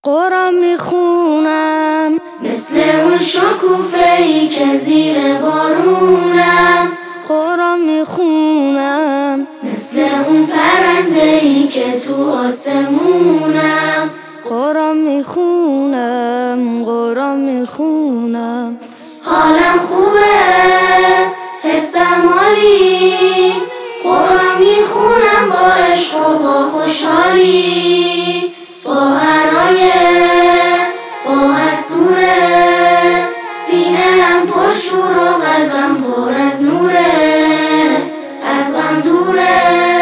قرآن میخونم مثل اون شکوفه‌ای که زیر بارونم. قرآن میخونم مثل اون پرنده‌ای که تو آسمونم. قرآن میخونم قرآن میخونم حالم خوبه، حسم عالی. قرآن میخونم با عشق و با خوشحالی، با هر آیه، با هر سوره. سینه‌ام پر شور و قلبم پر از نوره، از غم دوره.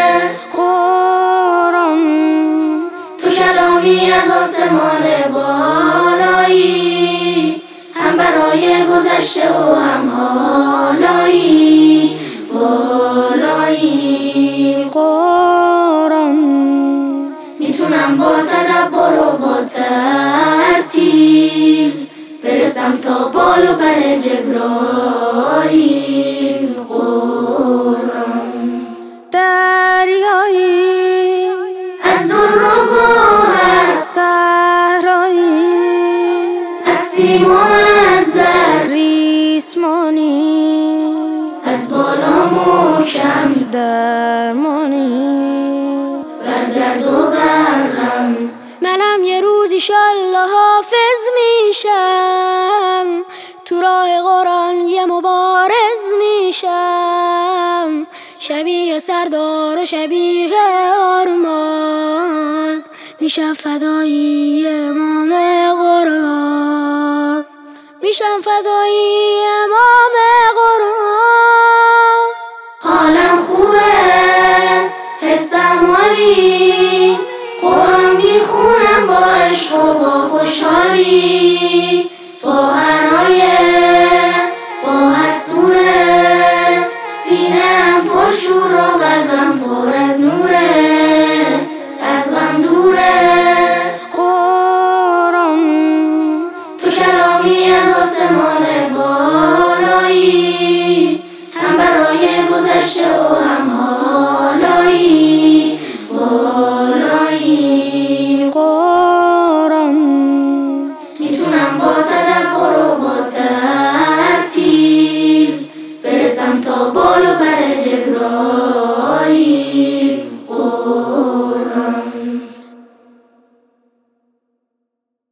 قرآن تو کلامی از آسمان بالایی، هم برای گذشته و هم حالایی والایی. قرآن میتونم با تدبر و با ترتیل برسم تا بال و پر جبرائیل. قرآن دریایی از در و گوهر، صحرایی از سیم و از زر، ریسمانی از بالا محکم درمانی بر درد و بر غم. منم یه روز ایشالله حافظ میشم، تو راه قرآن یه مبارز میشم. شبیه سردار و شبیه آرمان، میشم فدایی امام قرآن، میشم فدایی امام قرآن. حالم خوبه، حسم عالی. قرآن میخونم با عشق و با خوشحالی، با هر آیه، با هر سوره. سینه‌ام پر شور و قلبم پر از نوره، از غم دوره. قرآن تو کلامی از آسمان بالایی، هم برای گذشته و